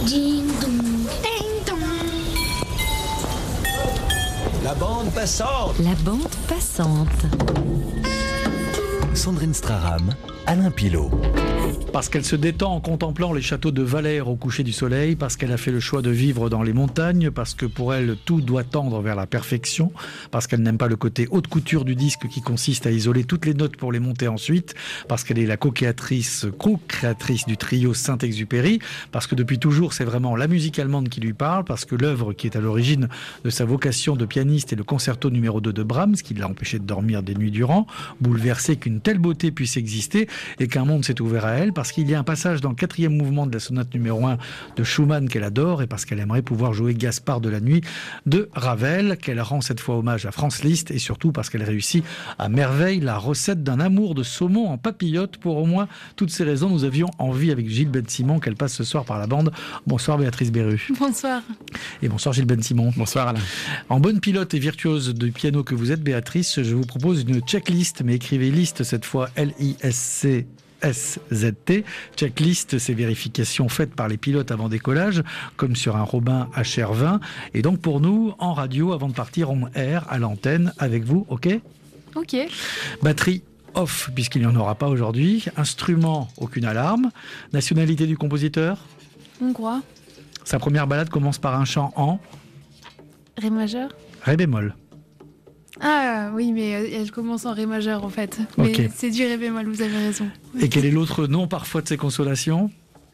Ding dong, ding dong. La bande passante. La bande passante. Sandrine Straram, Alain Pilot. Parce qu'elle se détend en contemplant les châteaux de Valère au coucher du soleil, parce qu'elle a fait le choix de vivre dans les montagnes, parce que pour elle tout doit tendre vers la perfection, parce qu'elle n'aime pas le côté haute couture du disque qui consiste à isoler toutes les notes pour les monter ensuite, parce qu'elle est la co-créatrice du trio Saint-Exupéry, parce que depuis toujours c'est vraiment la musique allemande qui lui parle, parce que l'œuvre qui est à l'origine de sa vocation de pianiste est le concerto numéro 2 de Brahms, qui l'a empêché de dormir des nuits durant, bouleversé qu'une telle beauté puisse exister et qu'un monde s'est ouvert à elle, parce qu'il y a un passage dans le 4e mouvement de la sonate numéro 1 de Schumann qu'elle adore, et parce qu'elle aimerait pouvoir jouer Gaspard de la nuit de Ravel, qu'elle rend cette fois hommage à Franz Liszt, et surtout parce qu'elle réussit à merveille la recette d'un amour de saumon en papillote. Pour au moins toutes ces raisons, nous avions envie avec Gilles Ben-Simon qu'elle passe ce soir par la bande. Bonsoir Béatrice Berru. Bonsoir. Et bonsoir Gilles Ben-Simon. Bonsoir Alain. En bonne pilote et virtuose de piano que vous êtes, Béatrice, je vous propose une checklist, mais écrivez liste cette fois, L-I-S-C SZT. Checklist, c'est vérifications faites par les pilotes avant décollage, comme sur un Robin HR20. Et donc pour nous, en radio, avant de partir on air à l'antenne avec vous, ok ? Ok. Batterie off, puisqu'il n'y en aura pas aujourd'hui. Instrument, aucune alarme. Nationalité du compositeur ? Hongrois. Sa première balade commence par un chant en Ré majeur. Ré bémol. Ah oui, mais elle commence en Ré majeur en fait. Mais Ok. c'est du Ré bémol, vous avez raison. Et quel est l'autre nom parfois de ces consolations ?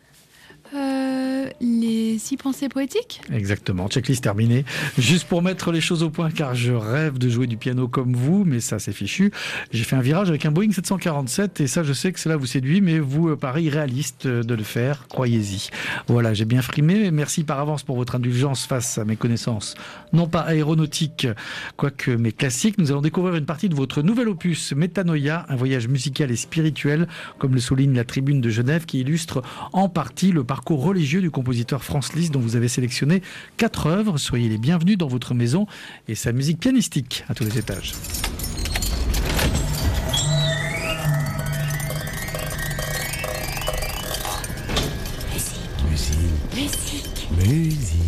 Les 6 pensées poétiques. Exactement, checklist terminée. Juste pour mettre les choses au point, car je rêve de jouer du piano comme vous, mais ça c'est fichu. J'ai fait un virage avec un Boeing 747 et ça je sais que cela vous séduit, mais vous paraît irréaliste de le faire, croyez-y. Voilà, j'ai bien frimé, merci par avance pour votre indulgence face à mes connaissances, non pas aéronautiques, quoique mais classiques. Nous allons découvrir une partie de votre nouvel opus, Métanoïa, un voyage musical et spirituel, comme le souligne la Tribune de Genève, qui illustre en partie le parcours religieux du compositeur Franz Liszt, dont vous avez sélectionné 4 œuvres. Soyez les bienvenus dans votre maison et sa musique pianistique à tous les étages. Musique.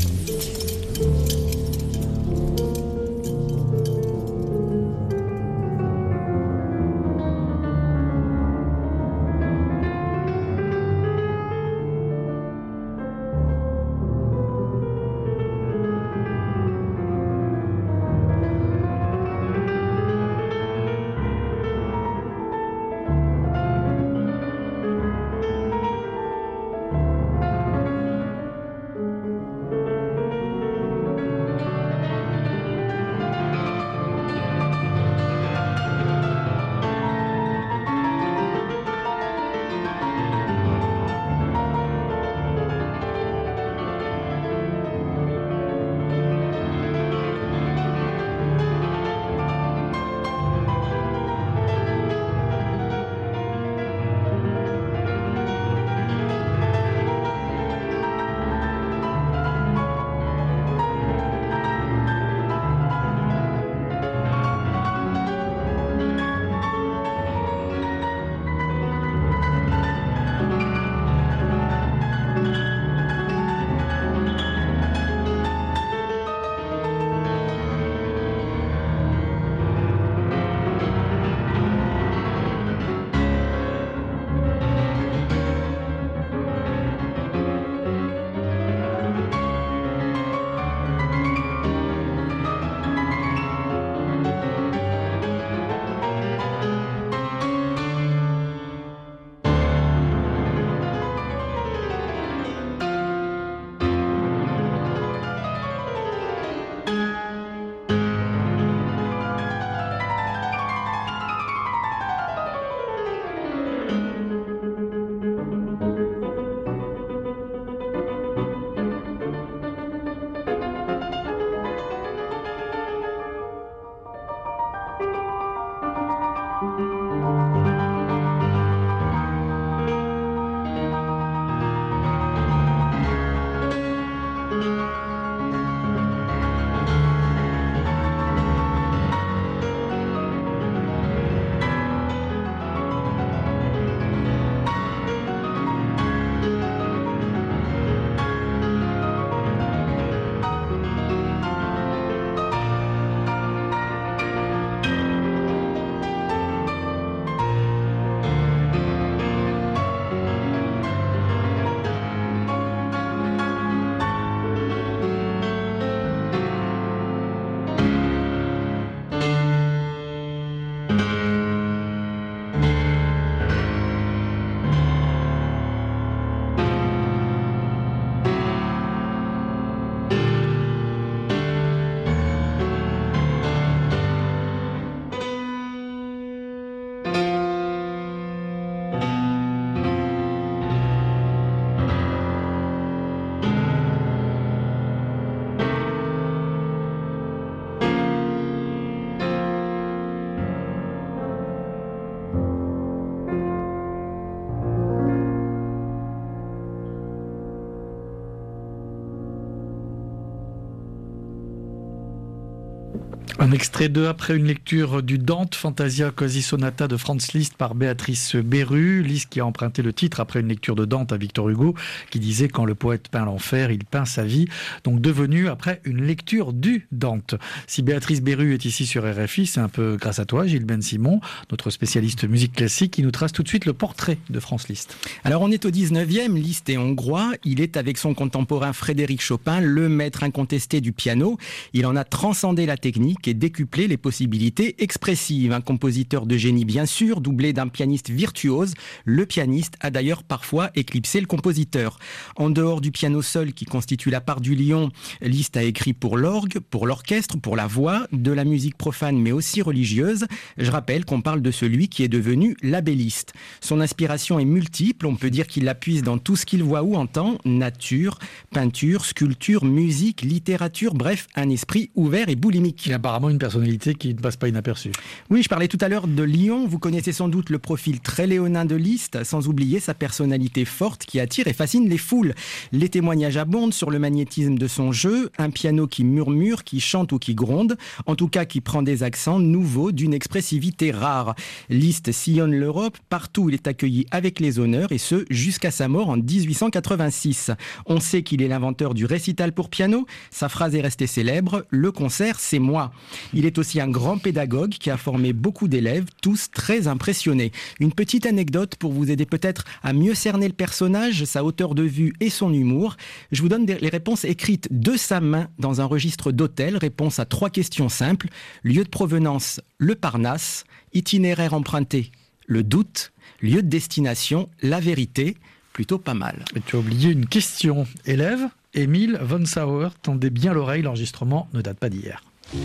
Un extrait de Après une lecture du Dante, Fantasia Quasi Sonata de Franz Liszt par Béatrice Berru. Liszt qui a emprunté le titre après une lecture de Dante à Victor Hugo, qui disait quand le poète peint l'enfer, il peint sa vie. Donc devenu après une lecture du Dante. Si Béatrice Berru est ici sur RFI, c'est un peu grâce à toi, Gilles Ben Simon, notre spécialiste musique classique, qui nous trace tout de suite le portrait de Franz Liszt. Alors on est au 19e, Liszt est hongrois, il est avec son contemporain Frédéric Chopin, le maître incontesté du piano. Il en a transcendé la technique et décuplé les possibilités expressives. Un compositeur de génie bien sûr, doublé d'un pianiste virtuose. Le pianiste a d'ailleurs parfois éclipsé le compositeur. En dehors du piano seul qui constitue la part du lion, Liszt a écrit pour l'orgue, pour l'orchestre, pour la voix, de la musique profane mais aussi religieuse. Je rappelle qu'on parle de celui qui est devenu l'abbé Liszt. Son inspiration est multiple, on peut dire qu'il la puise dans tout ce qu'il voit ou entend, nature, peinture, sculpture, musique, littérature, bref, un esprit ouvert et boulimique. Il a apparemment une personnalité qui ne passe pas inaperçue. Oui, je parlais tout à l'heure de Lyon. Vous connaissez sans doute le profil très léonin de Liszt, sans oublier sa personnalité forte qui attire et fascine les foules. Les témoignages abondent sur le magnétisme de son jeu, un piano qui murmure, qui chante ou qui gronde, en tout cas qui prend des accents nouveaux d'une expressivité rare. Liszt sillonne l'Europe, partout où il est accueilli avec les honneurs, et ce, jusqu'à sa mort en 1886. On sait qu'il est l'inventeur du récital pour piano. Sa phrase est restée célèbre, « Le concert, c'est moi ». Il est aussi un grand pédagogue qui a formé beaucoup d'élèves, tous très impressionnés. Une petite anecdote pour vous aider peut-être à mieux cerner le personnage, sa hauteur de vue et son humour. Je vous donne les réponses écrites de sa main dans un registre d'hôtel. Réponse à 3 questions simples. Lieu de provenance, le Parnasse. Itinéraire emprunté, le doute. Lieu de destination, la vérité. Plutôt pas mal. Et tu as oublié une question. Élève, Émile von Sauer, tendez bien l'oreille, l'enregistrement ne date pas d'hier.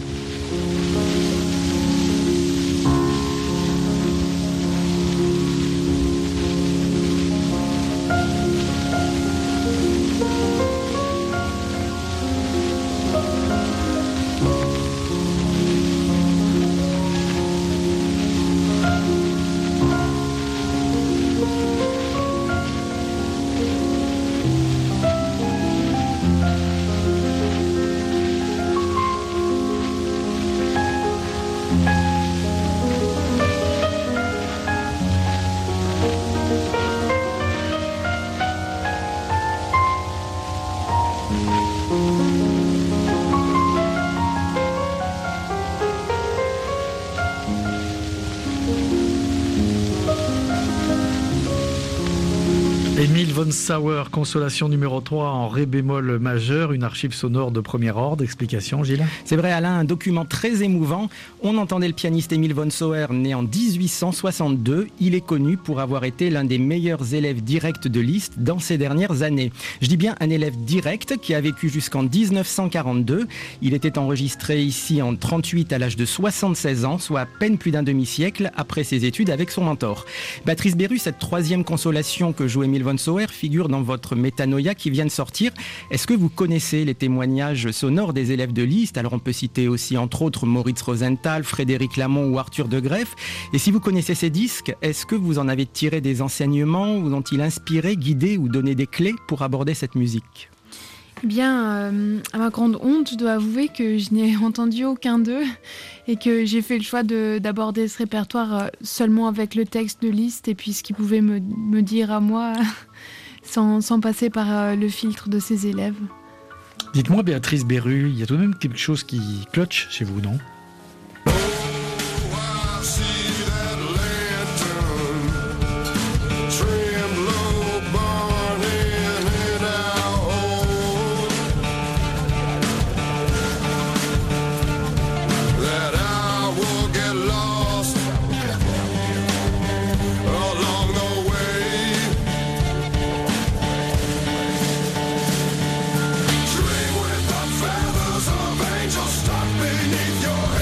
Émile von Sauer, consolation numéro 3 en ré bémol majeur, une archive sonore de premier ordre. Explication, Gilles? C'est vrai, Alain, un document très émouvant. On entendait le pianiste Émile von Sauer, né en 1862. Il est connu pour avoir été l'un des meilleurs élèves directs de Liszt dans ces dernières années. Je dis bien un élève direct qui a vécu jusqu'en 1942. Il était enregistré ici en 38 à l'âge de 76 ans, soit à peine plus d'un demi-siècle après ses études avec son mentor. Béatrice Berru, cette 3e consolation que joue Émile von Sauer figure dans votre Métanoïa qui vient de sortir. Est-ce que vous connaissez les témoignages sonores des élèves de Liszt? Alors on peut citer aussi entre autres Moritz Rosenthal, Frédéric Lamont ou Arthur de Greff. Et si vous connaissez ces disques, est-ce que vous en avez tiré des enseignements? Vous ont-ils inspiré, guidé ou donné des clés pour aborder cette musique? Eh bien, à ma grande honte, je dois avouer que je n'ai entendu aucun d'eux et que j'ai fait le choix d'aborder ce répertoire seulement avec le texte de Liszt et puis ce qu'il pouvait me dire à moi sans passer par le filtre de ses élèves. Dites-moi, Béatrice Berru, il y a tout de même quelque chose qui cloche chez vous, non? Your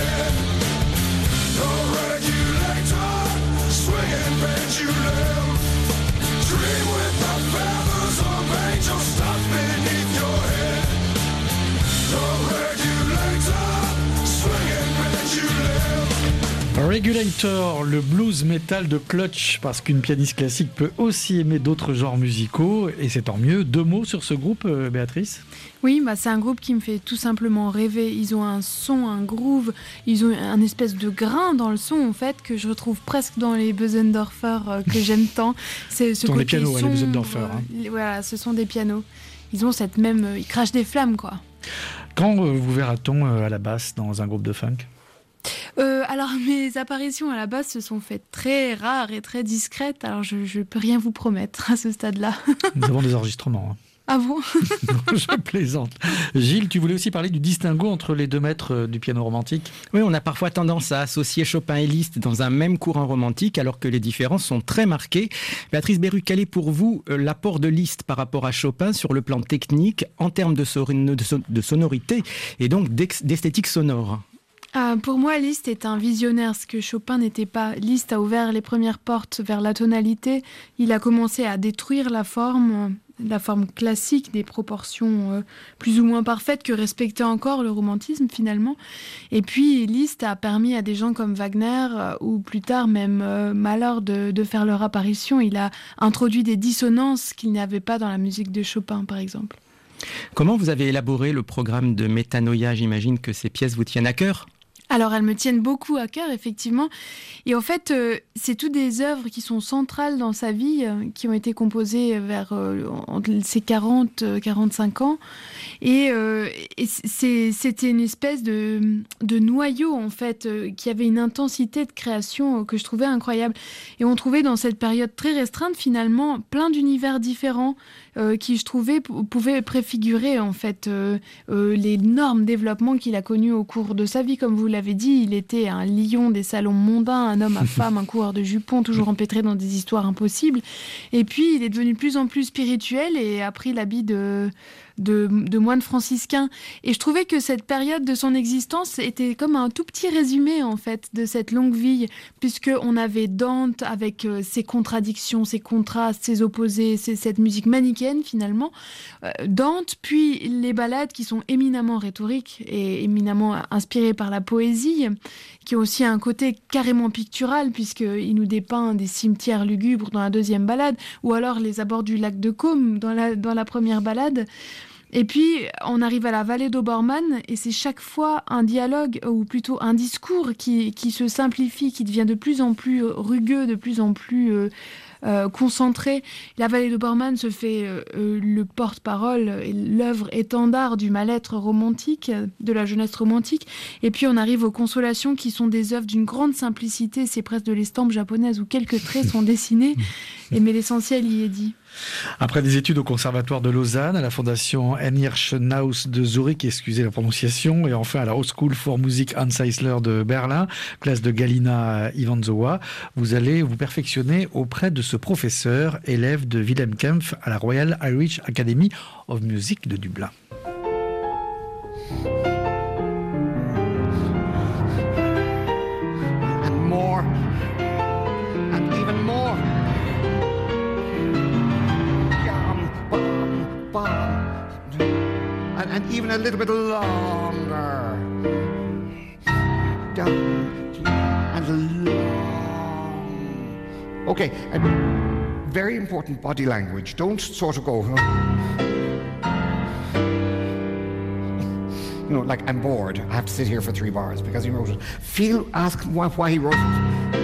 Regulator, le blues metal de Clutch, parce qu'une pianiste classique peut aussi aimer d'autres genres musicaux, et c'est tant mieux. 2 mots sur ce groupe, Béatrice ? Oui, c'est un groupe qui me fait tout simplement rêver. Ils ont un son, un groove, ils ont un espèce de grain dans le son, en fait, que je retrouve presque dans les Bösendorfer que j'aime tant. C'est ce côté les pianos, sombre, les Bösendorfer. Voilà, ce sont des pianos. Ils ont cette même... ils crachent des flammes, quoi. Quand vous verra-t-on à la basse dans un groupe de funk ? Alors, mes apparitions à la basse se sont faites très rares et très discrètes, alors je ne peux rien vous promettre à ce stade-là. Nous avons des enregistrements. Ah bon ? Non, je plaisante. Gilles, tu voulais aussi parler du distinguo entre les 2 maîtres du piano romantique ? Oui, on a parfois tendance à associer Chopin et Liszt dans un même courant romantique, alors que les différences sont très marquées. Béatrice Berruc, quel est pour vous l'apport de Liszt par rapport à Chopin sur le plan technique, en termes de sonorité et donc d'esthétique sonore ? Pour moi, Liszt est un visionnaire, ce que Chopin n'était pas. Liszt a ouvert les premières portes vers la tonalité. Il a commencé à détruire la forme classique, des proportions plus ou moins parfaites que respectait encore le romantisme finalement. Et puis Liszt a permis à des gens comme Wagner ou plus tard même Mahler de faire leur apparition. Il a introduit des dissonances qu'il n'y avait pas dans la musique de Chopin par exemple. Comment vous avez élaboré le programme de Metanoia ? J'imagine que ces pièces vous tiennent à cœur ? Alors, elles me tiennent beaucoup à cœur, effectivement. Et en fait, c'est toutes des œuvres qui sont centrales dans sa vie, qui ont été composées vers ses 40-45 ans. Et c'était une espèce de noyau, en fait, qui avait une intensité de création que je trouvais incroyable. Et on trouvait dans cette période très restreinte, finalement, plein d'univers différents qui, je trouvais, pouvaient préfigurer, en fait, l'énorme développement qu'il a connu au cours de sa vie, comme vous l'avez dit, il était un lion des salons mondains, un homme à femme, un coureur de jupons, toujours empêtré dans des histoires impossibles. Et puis, il est devenu de plus en plus spirituel et a pris l'habit de moine franciscain. Et je trouvais que cette période de son existence était comme un tout petit résumé, en fait, de cette longue vie, puisqu'on avait Dante avec ses contradictions, ses contrastes, ses opposés, cette musique manichéenne, finalement. Dante, puis les ballades qui sont éminemment rhétoriques et éminemment inspirées par la poésie, qui ont aussi un côté carrément pictural, puisqu'il nous dépeint des cimetières lugubres dans la 2e ballade, ou alors les abords du lac de Caume dans la première ballade. Et puis, on arrive à la vallée d'Obermann, et c'est chaque fois un dialogue, ou plutôt un discours qui se simplifie, qui devient de plus en plus rugueux, de plus en plus concentré. La vallée d'Obermann se fait le porte-parole et l'œuvre étendard du mal-être romantique, de la jeunesse romantique. Et puis on arrive aux consolations qui sont des œuvres d'une grande simplicité. C'est presque de l'estampe japonaise où quelques traits sont dessinés, mais l'essentiel y est dit. Après des études au Conservatoire de Lausanne, à la Fondation Hirschenhaus de Zurich, excusez la prononciation, et enfin à la Hochschule für Musik Hans Eisler de Berlin, classe de Galina Ivanzowa, vous allez vous perfectionner auprès de ce professeur, élève de Wilhelm Kempff à la Royal Irish Academy of Music de Dublin. And more, and even more. And even a little bit longer. Down and long. Okay, very important body language. Don't sort of go, you know, like I'm bored. I have to sit here for 3 bars because he wrote it. Ask why he wrote it.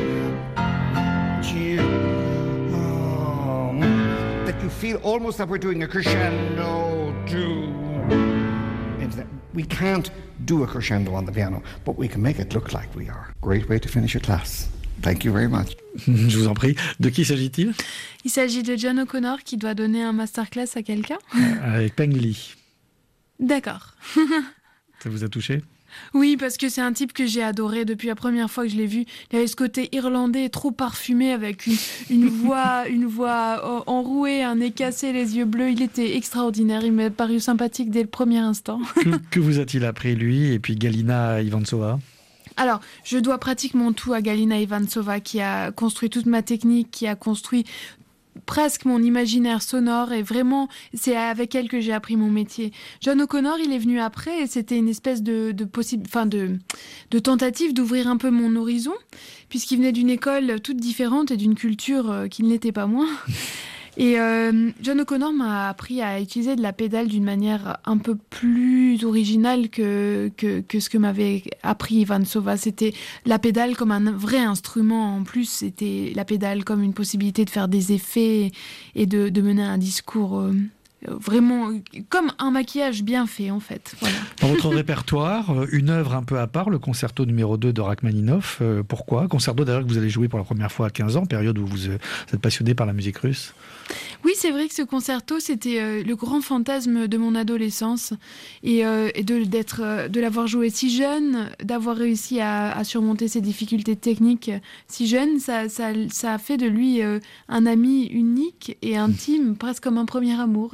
That you feel almost that we're doing a crescendo too. We can't do a crescendo on the piano, but we can make it look like we are. Great way to finish a class. Thank you very much. Je vous en prie. De qui s'agit-il ? Il s'agit de John O'Connor qui doit donner un masterclass à quelqu'un. Avec Peng Li. D'accord. Ça vous a touché ? Oui, parce que c'est un type que j'ai adoré depuis la première fois que je l'ai vu. Il avait ce côté irlandais trop parfumé avec une voix enrouée, un nez cassé, les yeux bleus. Il était extraordinaire. Il m'a paru sympathique dès le premier instant. Que vous a-t-il appris, lui, et puis Galina Ivantsova ? Alors, je dois pratiquement tout à Galina Ivantsova, qui a construit toute ma technique, qui a construit presque mon imaginaire sonore et vraiment, c'est avec elle que j'ai appris mon métier. John O'Connor, il est venu après et c'était une espèce de tentative d'ouvrir un peu mon horizon, puisqu'il venait d'une école toute différente et d'une culture qui ne l'était pas moins. Et John O'Connor m'a appris à utiliser de la pédale d'une manière un peu plus originale que ce que m'avait appris Ivan Sova. C'était la pédale comme un vrai instrument. En plus, c'était la pédale comme une possibilité de faire des effets et de mener un discours vraiment comme un maquillage bien fait, en fait. Voilà. Dans votre répertoire, une œuvre un peu à part, le concerto numéro 2 de Rachmaninov. Pourquoi ? Concerto d'ailleurs que vous allez jouer pour la première fois à 15 ans, période où vous êtes passionné par la musique russe. Oui, c'est vrai que ce concerto, c'était le grand fantasme de mon adolescence et de l'avoir joué si jeune, d'avoir réussi à surmonter ses difficultés techniques si jeune, ça a fait de lui un ami unique et intime, presque comme un premier amour.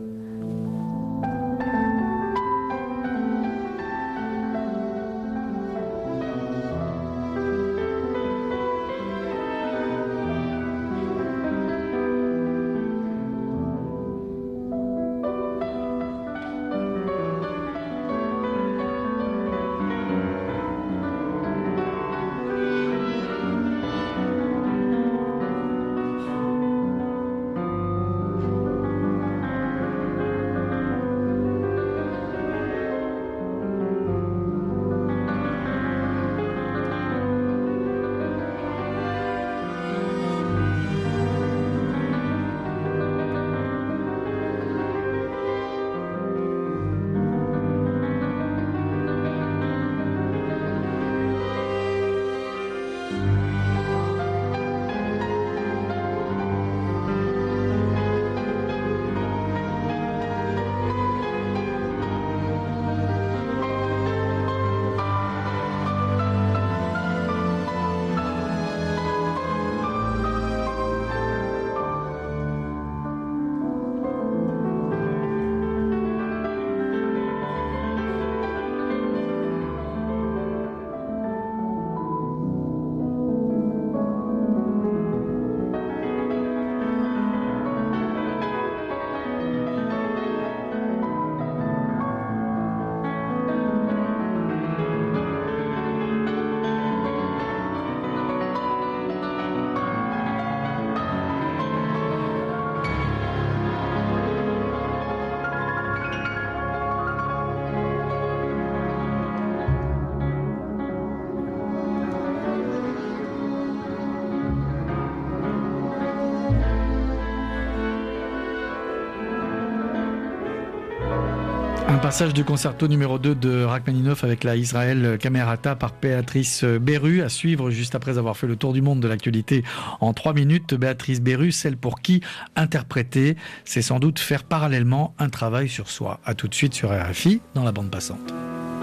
Un passage du concerto numéro 2 de Rachmaninov avec la Israël Camerata par Béatrice Beru, à suivre juste après avoir fait le tour du monde de l'actualité en 3 minutes. Béatrice Beru, celle pour qui interpréter, c'est sans doute faire parallèlement un travail sur soi. À tout de suite sur RFI dans la bande passante.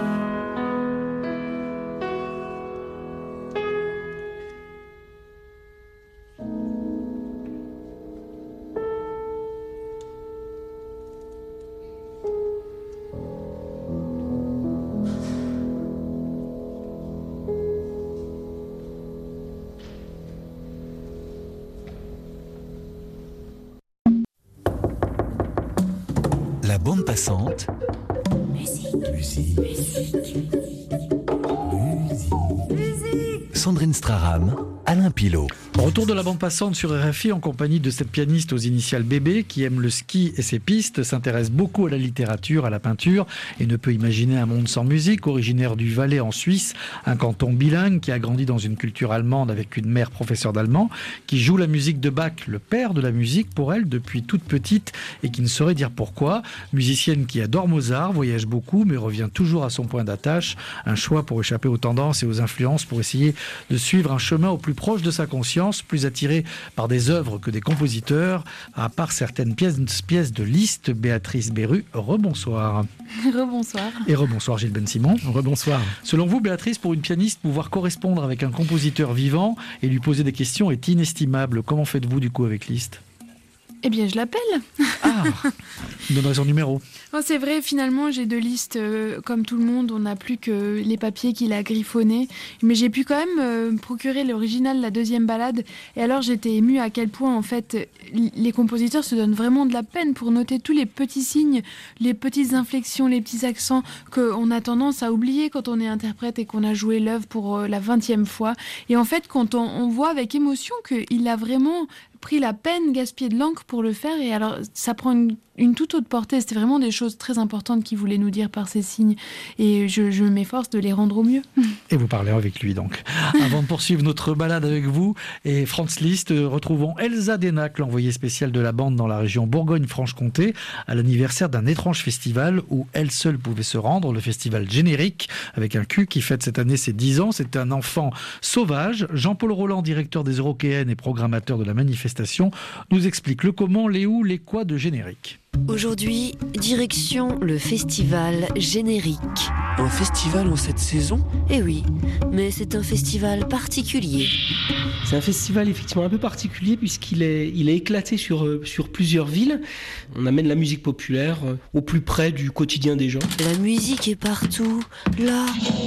La bande passante. Musique. Sandrine Straram, Alain Pilot. Retour de la bande passante sur RFI en compagnie de cette pianiste aux initiales bébé qui aime le ski et ses pistes, s'intéresse beaucoup à la littérature, à la peinture et ne peut imaginer un monde sans musique. Originaire du Valais en Suisse, un canton bilingue qui a grandi dans une culture allemande avec une mère professeure d'allemand, qui joue la musique de Bach, le père de la musique pour elle depuis toute petite et qui ne saurait dire pourquoi. Musicienne qui adore Mozart, voyage beaucoup mais revient toujours à son point d'attache. Un choix pour échapper aux tendances et aux influences, pour essayer de suivre un chemin au plus proche de sa conscience, plus attiré par des œuvres que des compositeurs. À part certaines pièces de Liszt, Béatrice Beru, rebonsoir. Rebonsoir. Et rebonsoir Gilles Ben Simon. Rebonsoir. Selon vous, Béatrice, pour une pianiste, pouvoir correspondre avec un compositeur vivant et lui poser des questions est inestimable. Comment faites-vous du coup avec Liszt ? Eh bien, je l'appelle. Ah. Vous donnerez son numéro. Oh, c'est vrai, finalement, j'ai 2 listes comme tout le monde. On n'a plus que les papiers qu'il a griffonnés. Mais j'ai pu quand même procurer l'original, la 2e balade. Et alors, j'étais émue à quel point, en fait, les compositeurs se donnent vraiment de la peine pour noter tous les petits signes, les petites inflexions, les petits accents qu'on a tendance à oublier quand on est interprète et qu'on a joué l'œuvre pour la 20e fois. Et en fait, quand on voit avec émotion qu'il a vraiment pris la peine, gaspillé de l'encre pour le faire, et alors ça prend une toute autre portée. C'était vraiment des choses très importantes qu'il voulait nous dire par ces signes, et je m'efforce de les rendre au mieux. Et vous parlez avec lui donc. Avant de poursuivre notre balade avec vous et Franz Liszt, retrouvons Elsa Denac, l'envoyée spéciale de la bande dans la région Bourgogne-Franche-Comté, à l'anniversaire d'un étrange festival où elle seule pouvait se rendre, le festival Générique, avec un Q, qui fête cette année ses 10 ans. C'est un enfant sauvage. Jean-Paul Roland, directeur des Eurockéennes et programmateur de la manifestation, nous explique le comment, les où, les quoi de Générique. Aujourd'hui, direction le festival Générique. Un festival en cette saison ? Eh oui, mais c'est un festival particulier. C'est un festival effectivement un peu particulier puisqu'il est éclaté sur plusieurs villes. On amène la musique populaire au plus près du quotidien des gens. La musique est partout, là,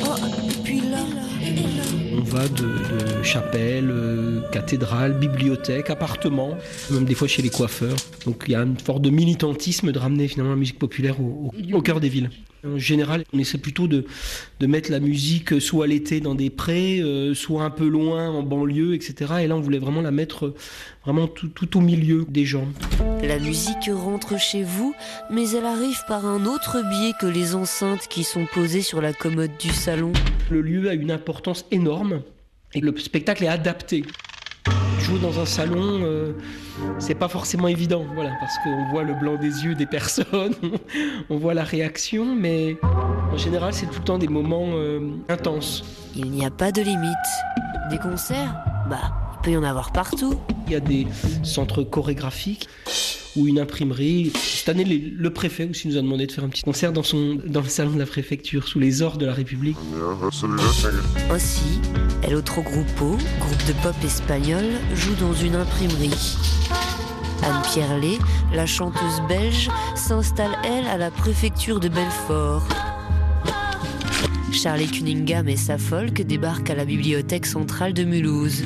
et puis là, et là. On va de chapelles, cathédrales, bibliothèques, appartements, même des fois chez les coiffeurs. Donc il y a une forme de militantisme de ramener finalement la musique populaire au cœur des villes. En général, on essaie plutôt de mettre la musique soit l'été dans des prés, soit un peu loin en banlieue, etc. Et là, on voulait vraiment la mettre vraiment tout au milieu des gens. La musique rentre chez vous, mais elle arrive par un autre biais que les enceintes qui sont posées sur la commode du salon. Le lieu a une importance énorme et le spectacle est adapté. Jouer dans un salon, c'est pas forcément évident, voilà, parce qu'on voit le blanc des yeux des personnes, on voit la réaction, mais en général, c'est tout le temps des moments intenses. Il n'y a pas de limite. Des concerts ? Il peut y en avoir partout. Il y a des centres chorégraphiques ou une imprimerie. Cette année, le préfet aussi nous a demandé de faire un petit concert dans le salon de la préfecture, sous les ors de la République. Ainsi, El Otro Grupo, groupe de pop espagnol, joue dans une imprimerie. Anne Pierlet, la chanteuse belge, s'installe, elle, à la préfecture de Belfort. Charlie Cunningham et sa folk débarquent à la bibliothèque centrale de Mulhouse.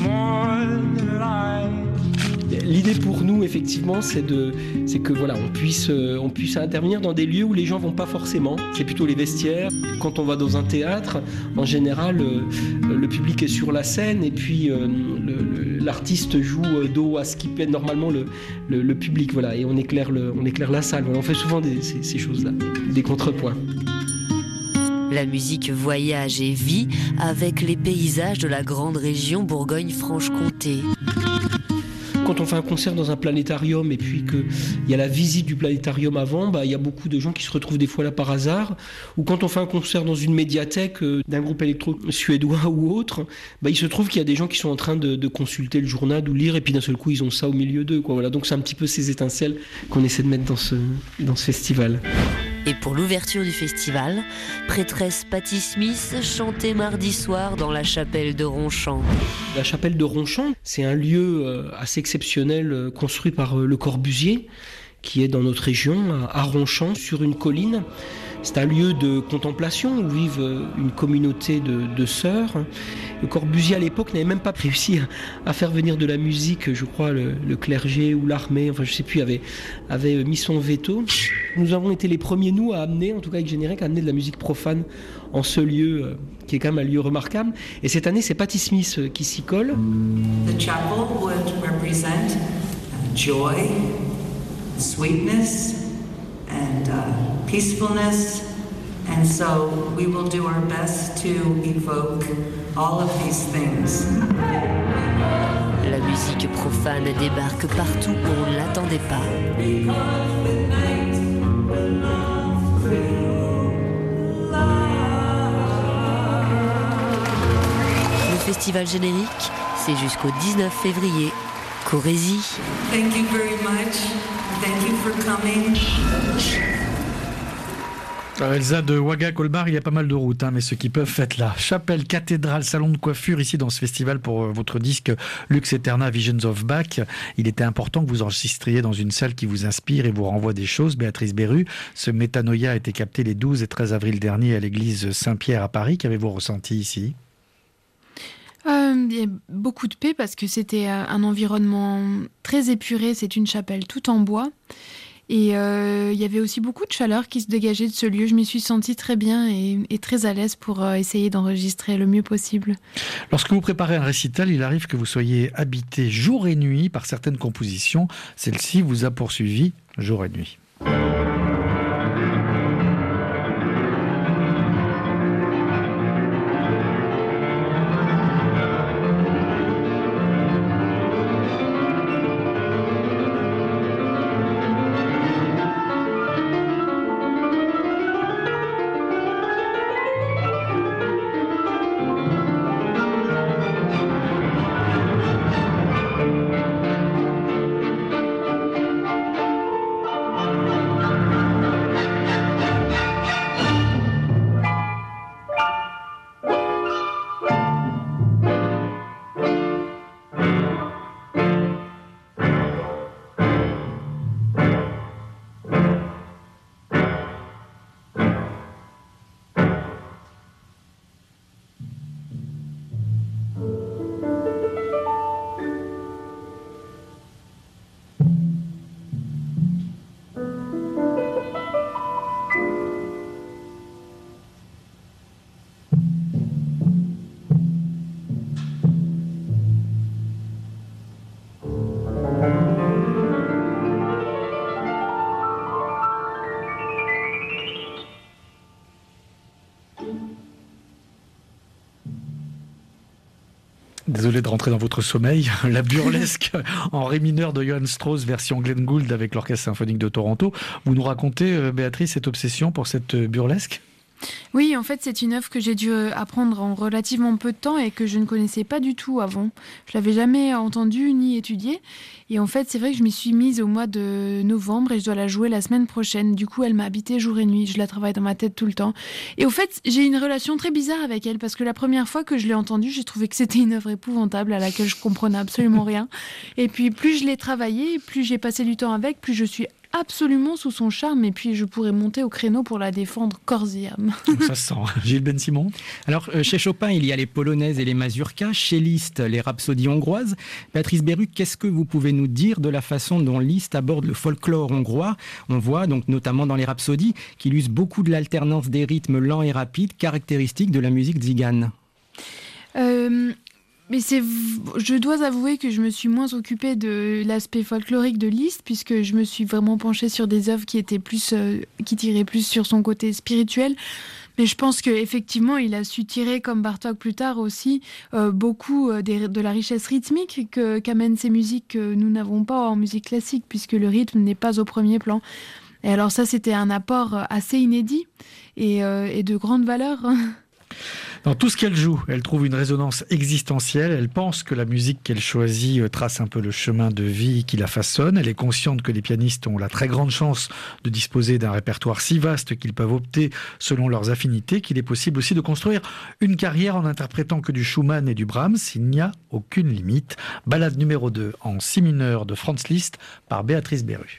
L'idée pour nous, effectivement, c'est que voilà, on puisse intervenir dans des lieux où les gens vont pas forcément. C'est plutôt les vestiaires. Quand on va dans un théâtre, en général, le public est sur la scène et puis l'artiste joue dos à ce qui peut être normalement le public, voilà, et on éclaire la salle. Voilà, on fait souvent ces choses-là, des contrepoints. La musique voyage et vit avec les paysages de la grande région Bourgogne-Franche-Comté. Quand on fait un concert dans un planétarium et puis qu'il y a la visite du planétarium avant, il y a beaucoup de gens qui se retrouvent des fois là par hasard. Ou quand on fait un concert dans une médiathèque d'un groupe électro suédois ou autre, il se trouve qu'il y a des gens qui sont en train de consulter le journal ou lire et puis d'un seul coup ils ont ça au milieu d'eux, quoi. Voilà. Donc c'est un petit peu ces étincelles qu'on essaie de mettre dans ce festival. Et pour l'ouverture du festival, prêtresse Patti Smith chantait mardi soir dans la chapelle de Ronchamp. La chapelle de Ronchamp, c'est un lieu assez exceptionnel construit par Le Corbusier, qui est dans notre région, à Ronchamp, sur une colline. C'est un lieu de contemplation où vivent une communauté de sœurs. Le Corbusier, à l'époque, n'avait même pas réussi à faire venir de la musique. Je crois le clergé ou l'armée, enfin je sais plus, avait mis son veto. Nous avons été les premiers, nous, à amener, en tout cas avec Générique, à amener de la musique profane en ce lieu, qui est quand même un lieu remarquable. Et cette année, c'est Patti Smith qui s'y colle. The chapel would represent joy, sweetness, and peacefulness, and so we will do our best to evoke all of these things. La musique profane débarque partout où on ne l'attendait pas. Le festival Générique, c'est jusqu'au 19 février. Corésie. Thank you very much. Thank you for coming. Elsa de Ouaga-Colmar, il y a pas mal de routes, mais ceux qui peuvent, faites-la. Chapelle, cathédrale, salon de coiffure, ici dans ce festival pour votre disque Lux Eterna Visions of Bach. Il était important que vous enregistriez dans une salle qui vous inspire et vous renvoie des choses. Béatrice Berru, ce Métanoïa a été capté les 12 et 13 avril dernier à l'église Saint-Pierre à Paris. Qu'avez-vous ressenti ici ? Il y a beaucoup de paix parce que c'était un environnement très épuré. C'est une chapelle toute en bois. Et il y avait aussi beaucoup de chaleur qui se dégageait de ce lieu. Je m'y suis sentie très bien et très à l'aise pour essayer d'enregistrer le mieux possible. Lorsque vous préparez un récital, il arrive que vous soyez habité jour et nuit par certaines compositions. Celle-ci vous a poursuivi jour et nuit. Désolé de rentrer dans votre sommeil. La burlesque en ré mineur de Johann Strauss, version Glenn Gould avec l'Orchestre Symphonique de Toronto. Vous nous racontez, Béatrice, cette obsession pour cette burlesque ? Oui, en fait, c'est une œuvre que j'ai dû apprendre en relativement peu de temps et que je ne connaissais pas du tout avant. Je l'avais jamais entendue ni étudiée. Et en fait, c'est vrai que je m'y suis mise au mois de novembre et je dois la jouer la semaine prochaine. Du coup, elle m'a habité jour et nuit. Je la travaille dans ma tête tout le temps. Et au fait, j'ai une relation très bizarre avec elle parce que la première fois que je l'ai entendue, j'ai trouvé que c'était une œuvre épouvantable à laquelle je comprenais absolument rien. Et puis, plus je l'ai travaillée, plus j'ai passé du temps avec, plus je suis absolument sous son charme et puis je pourrais monter au créneau pour la défendre corps et âme. Ça se sent. Gilles Ben-Simon. Alors, chez Chopin, il y a les polonaises et les mazurkas. Chez Liszt, les rhapsodies hongroises. Béatrice Berru, qu'est-ce que vous pouvez nous dire de la façon dont Liszt aborde le folklore hongrois ? On voit donc notamment dans les rhapsodies qu'il use beaucoup de l'alternance des rythmes lents et rapides, caractéristiques de la musique tzigane. Mais je dois avouer que je me suis moins occupée de l'aspect folklorique de Liszt puisque je me suis vraiment penchée sur des œuvres qui étaient qui tiraient plus sur son côté spirituel. Mais je pense qu'effectivement, il a su tirer, comme Bartók plus tard aussi, beaucoup de la richesse rythmique qu'amènent ces musiques que nous n'avons pas en musique classique puisque le rythme n'est pas au premier plan. Et alors ça, c'était un apport assez inédit et de grande valeur. Dans tout ce qu'elle joue, elle trouve une résonance existentielle. Elle pense que la musique qu'elle choisit trace un peu le chemin de vie qui la façonne. Elle est consciente que les pianistes ont la très grande chance de disposer d'un répertoire si vaste qu'ils peuvent opter selon leurs affinités, qu'il est possible aussi de construire une carrière en n'interprétant que du Schumann et du Brahms. Il n'y a aucune limite. Ballade numéro 2 en si mineur de Franz Liszt par Béatrice Berru.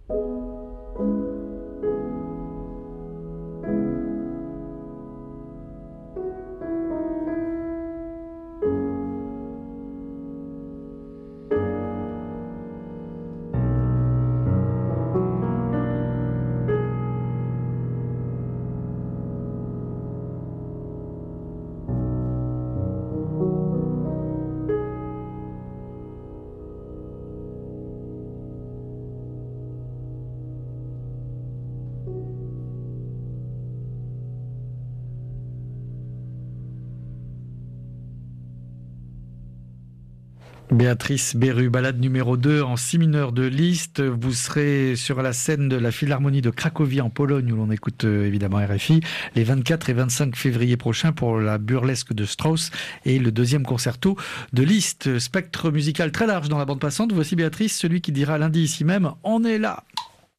Béatrice Beru, balade numéro 2 en si mineur de Liszt. Vous serez sur la scène de la Philharmonie de Cracovie en Pologne, où l'on écoute évidemment RFI, les 24 et 25 février prochains pour la burlesque de Strauss et le deuxième concerto de Liszt. Spectre musical très large dans la bande passante. Voici Béatrice, celui qui dira lundi ici même « On est là ».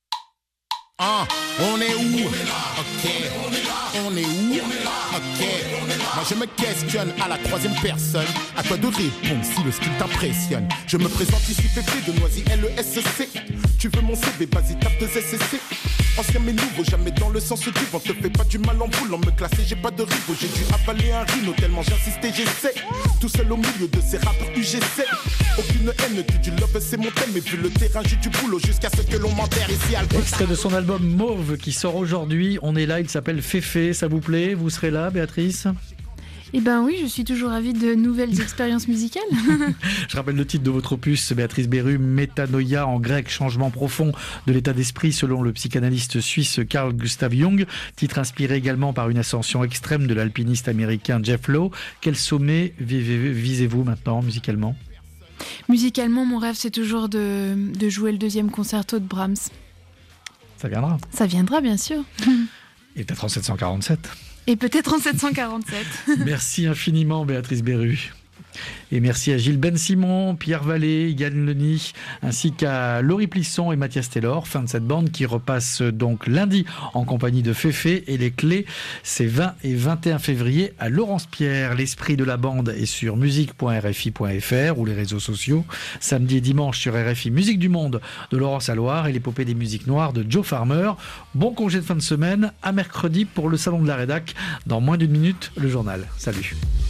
Ah, on est où? Ok. On est où? Ok. Moi je me questionne à la troisième personne. À toi de répondre si le style t'impressionne. Je me présente ici Pépé de Noisy LESC. Tu veux mon CV, vas-y tape 2 SCC. Ancien mais nouveau, jamais dans le sens du vent. Te fais pas du mal en boule, en me classer j'ai pas de rivaux. J'ai dû avaler un rhino tellement j'insistais, j'essaie. Tout seul au milieu de ces rappeurs UGC. Aucune haine, que du love c'est mon thème. Mais vu le terrain j'ai du boulot jusqu'à ce que l'on m'enterre ici à Albert. Extrait de son album Mauve qui sort aujourd'hui. On est là, il s'appelle Féfé, ça vous plaît? Vous serez là, Béatrice? Eh ben oui, je suis toujours ravie de nouvelles expériences musicales. Je rappelle le titre de votre opus, Béatrice Beru, Métanoïa, en grec, changement profond de l'état d'esprit selon le psychanalyste suisse Carl Gustav Jung. Titre inspiré également par une ascension extrême de l'alpiniste américain Jeff Lowe. Quel sommet visez-vous maintenant musicalement? Musicalement, mon rêve c'est toujours de jouer le deuxième concerto de Brahms. Ça viendra. Ça viendra bien sûr. Et peut-être en 747. Et peut-être en 747. Merci infiniment Béatrice Beru. Et merci à Gilles Ben-Simon, Pierre Vallée, Yann Leny, ainsi qu'à Laurie Plisson et Mathias Taylor. Fin de cette bande qui repasse donc lundi en compagnie de Féfé. Et les clés, c'est 20 et 21 février à Laurence-Pierre. L'esprit de la bande est sur musique.rfi.fr ou les réseaux sociaux. Samedi et dimanche sur RFI Musique du Monde de Laurence Alloire et l'épopée des musiques noires de Joe Farmer. Bon congé de fin de semaine, à mercredi pour le Salon de la Rédac. Dans moins d'une minute, le journal. Salut.